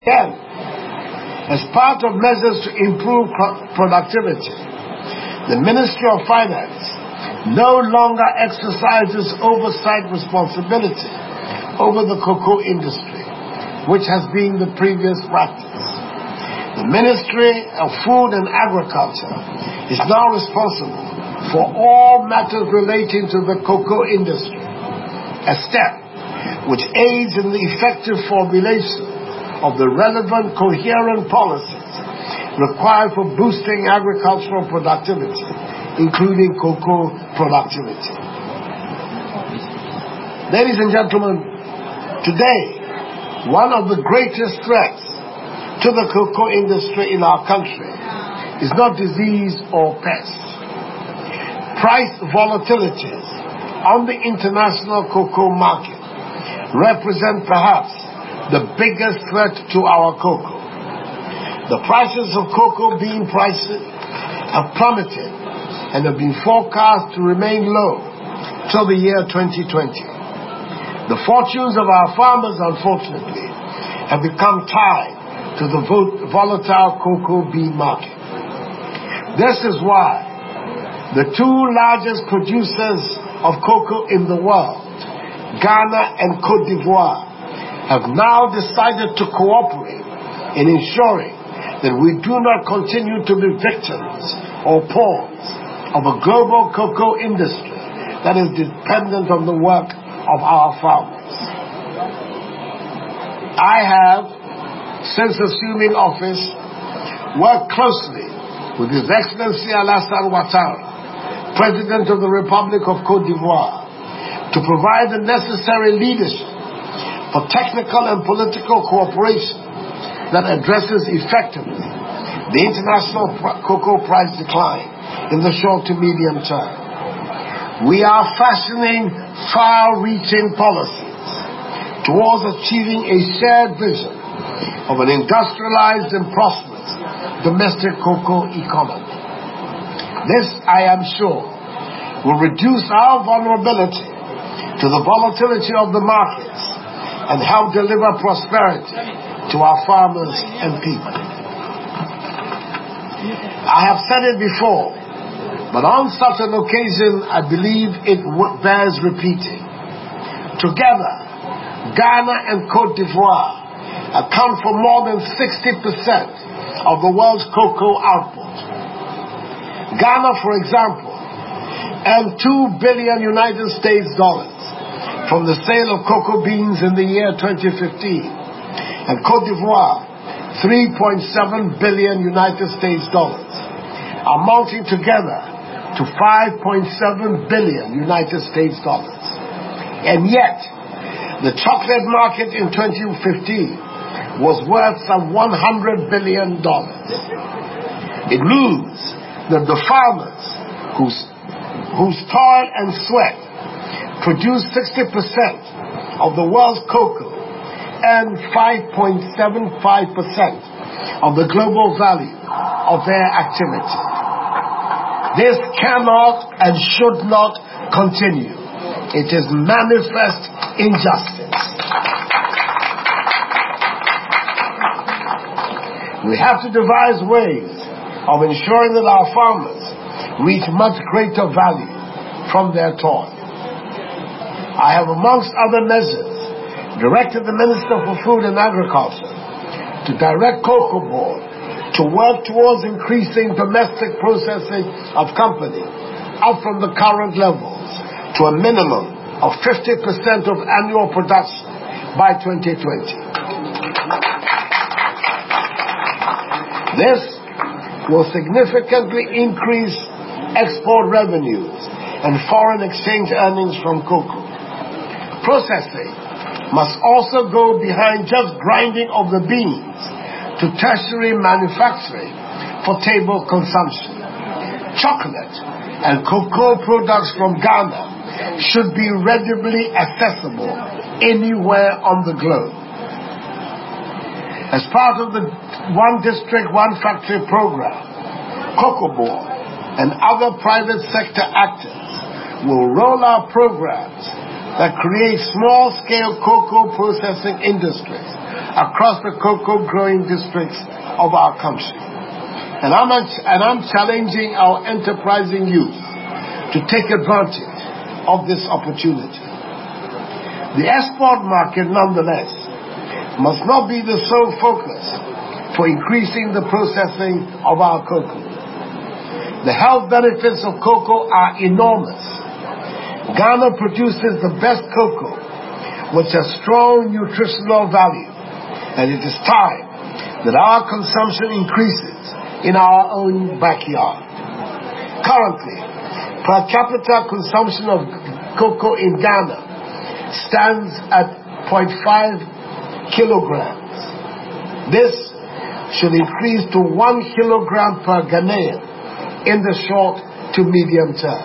Again, as part of measures to improve productivity, the Ministry of Finance no longer exercises oversight responsibility over the cocoa industry, which has been the previous practice. The Ministry of Food and Agriculture is now responsible for all matters relating to the cocoa industry, a step which aids in the effective formulation of the relevant coherent policies required for boosting agricultural productivity, including cocoa productivity. Ladies and gentlemen, today, one of the greatest threats to the cocoa industry in our country is not disease or pests. Price volatilities on the international cocoa market represent perhaps the biggest threat to our cocoa. The prices of cocoa bean prices have plummeted and have been forecast to remain low till the year 2020. The fortunes of our farmers, unfortunately, have become tied to the volatile cocoa bean market. This is why the two largest producers of cocoa in the world, Ghana and Cote d'Ivoire, have now decided to cooperate in ensuring that we do not continue to be victims or pawns of a global cocoa industry that is dependent on the work of our farmers. I have, since assuming office, worked closely with His Excellency Alassane Ouattara, President of the Republic of Cote d'Ivoire, to provide the necessary leadership for technical and political cooperation that addresses effectively the international cocoa price decline in the short to medium term. We are fashioning far-reaching policies towards achieving a shared vision of an industrialized and prosperous domestic cocoa economy. This, I am sure, will reduce our vulnerability to the volatility of the markets and help deliver prosperity to our farmers and people. I have said it before, but on such an occasion, I believe it bears repeating. Together, Ghana and Cote d'Ivoire account for more than 60% of the world's cocoa output. Ghana, for example, earned $2 billion from the sale of cocoa beans in the year 2015, and Cote d'Ivoire $3.7 billion, amounting together to $5.7 billion. And yet, the chocolate market in 2015 was worth some $100 billion. It means that the farmers whose toil and sweat produce 60% of the world's cocoa and 5.75% of the global value of their activity. This cannot and should not continue. It is manifest injustice. We have to devise ways of ensuring that our farmers reach much greater value from their toil. I have, amongst other measures, directed the Minister for Food and Agriculture to direct Cocoa Board to work towards increasing domestic processing of company up from the current levels to a minimum of 50% of annual production by 2020. This will significantly increase export revenues and foreign exchange earnings from cocoa. Processing must also go behind just grinding of the beans to tertiary manufacturing for table consumption. Chocolate and cocoa products from Ghana should be readily accessible anywhere on the globe. As part of the One District, One Factory program, Cocoa Board and other private sector actors will roll out programs that create small-scale cocoa processing industries across the cocoa growing districts of our country. And I'm challenging our enterprising youth to take advantage of this opportunity. The export market, nonetheless, must not be the sole focus for increasing the processing of our cocoa. The health benefits of cocoa are enormous. Ghana produces the best cocoa, which has strong nutritional value, and it is time that our consumption increases in our own backyard. Currently, per capita consumption of cocoa in Ghana stands at 0.5 kilograms. This should increase to 1 kilogram per Ghanaian in the short to medium term.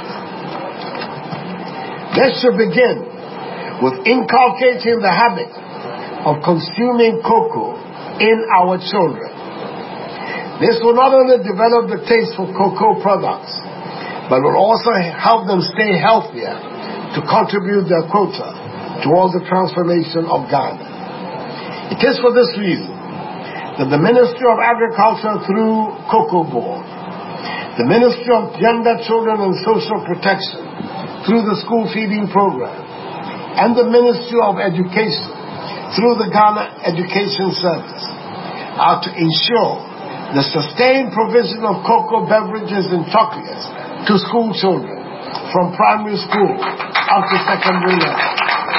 This should begin with inculcating the habit of consuming cocoa in our children. This will not only develop the taste for cocoa products, but will also help them stay healthier to contribute their quota towards the transformation of Ghana. It is for this reason that the Ministry of Agriculture through Cocoa Board, the Ministry of Gender, Children and Social Protection through the School Feeding Program, and the Ministry of Education through the Ghana Education Service are to ensure the sustained provision of cocoa beverages and chocolates to school children from primary school up to secondary level.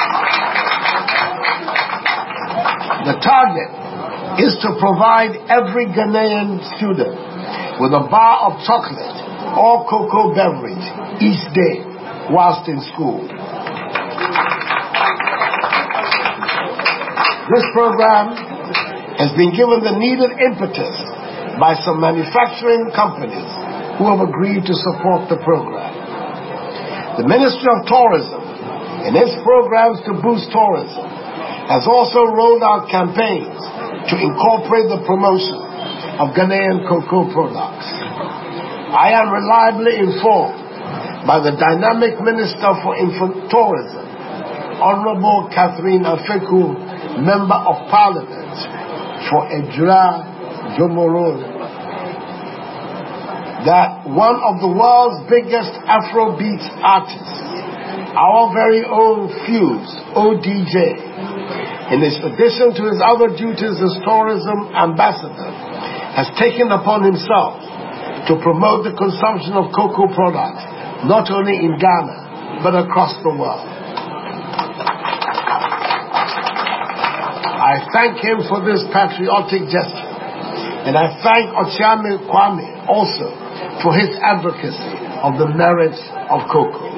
The target is to provide every Ghanaian student with a bar of chocolate or cocoa beverage each day whilst in school. This program has been given the needed impetus by some manufacturing companies who have agreed to support the program. The Ministry of Tourism, in its programs to boost tourism, has also rolled out campaigns to incorporate the promotion of Ghanaian cocoa products. I am reliably informed by the dynamic Minister for Tourism, Honorable Catherine Afeku, Member of Parliament for Ejura Jomoro, that one of the world's biggest Afrobeat artists, our very own Fuse, ODJ, in addition to his other duties as tourism ambassador, has taken upon himself to promote the consumption of cocoa products, not only in Ghana, but across the world. I thank him for this patriotic gesture, and I thank Ochiame Kwame also for his advocacy of the merits of cocoa.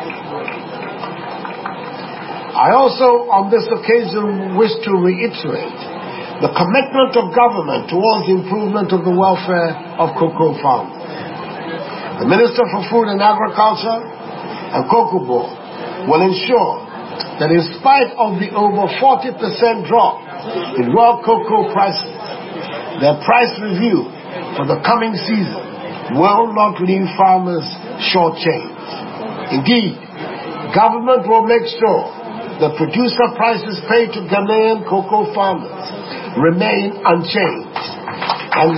I also, on this occasion, wish to reiterate the commitment of government towards the improvement of the welfare of cocoa farmers. The Minister for Food and Agriculture and Cocoa Board will ensure that in spite of the over 40% drop in world cocoa prices, their price review for the coming season will not leave farmers shortchanged. Indeed, government will make sure the producer prices paid to Ghanaian cocoa farmers remain unchanged and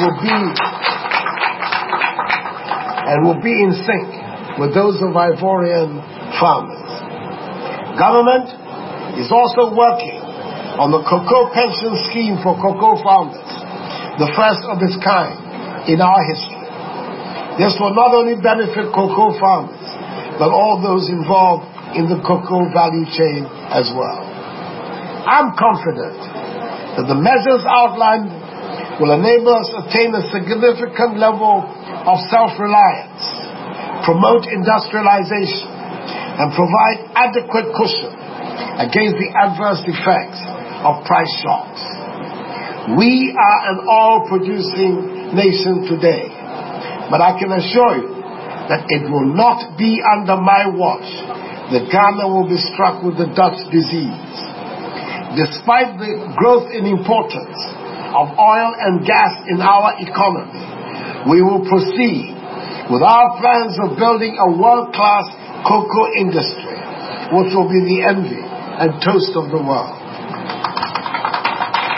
will be in sync with those of Ivorian farmers. Government is also working on the cocoa pension scheme for cocoa farmers, the first of its kind in our history. This will not only benefit cocoa farmers, but all those involved in the cocoa value chain as well. I'm confident that the measures outlined will enable us to attain a significant level of self-reliance, promote industrialization, and provide adequate cushion against the adverse effects of price shocks. We are an oil-producing nation today, but I can assure you that it will not be under my watch that Ghana will be struck with the Dutch disease. Despite the growth in importance of oil and gas in our economy, we will proceed with our plans of building a world-class cocoa industry, which will be the envy and toast of the world.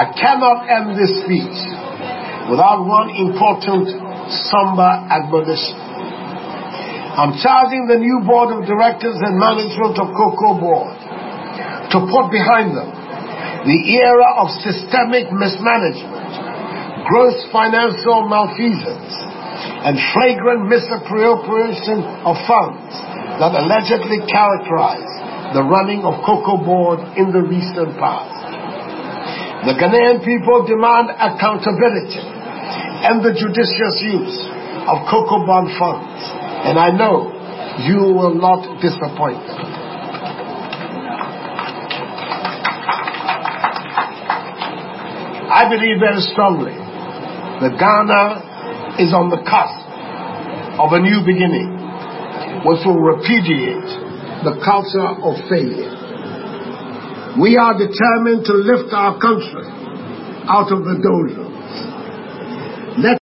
I cannot end this speech without one important, somber admonition. I'm charging the new board of directors and management of Cocoa Board to put behind them the era of systemic mismanagement, gross financial malfeasance, and flagrant misappropriation of funds that allegedly characterized the running of Cocoa Board in the recent past. The Ghanaian people demand accountability and the judicious use of Cocoa Bond funds, and I know you will not disappoint them. I believe very strongly that Ghana is on the cusp of a new beginning, which will repudiate the culture of failure. We are determined to lift our country out of the doldrums. Let